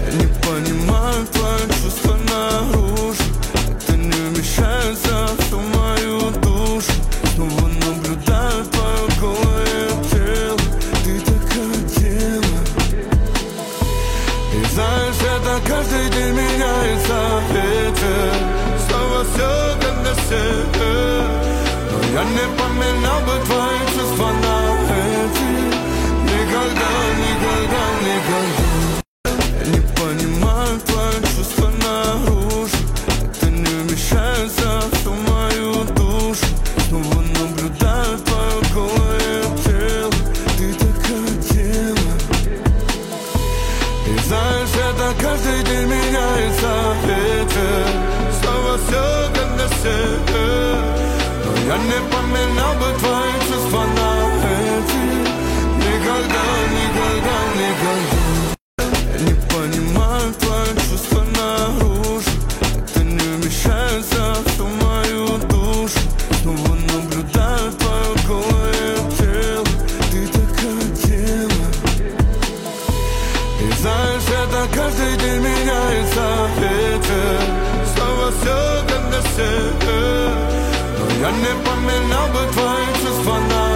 Я не понимаю твои чувства наружу. Это не вмещается в всю мою душу. Снова наблюдаю твое голое тело. Ты так хотела. И знаешь, это каждый день меняется ветер. Снова все как на север. Но я не поменял бы твои чувства на эти. Никогда, никогда, никогда. Я не понимаю твои чувства наружу. Это не вмещается в всю мою душу. Снова наблюдаю твое голое тело. Ты так хотела. И знаешь, это каждый день меняется ветер. Снова все как на север. Но я не поменял бы твои чувства на эти. Никогда, никогда, никогда. Я не понимаю твои чувства наружу. Это не вмещается в всю мою душу. Снова наблюдаю твое голое тело. Ты так хотела. И знаешь, это каждый день меняется ветер. Снова все как на север. Но я не поменял бы твои чувства на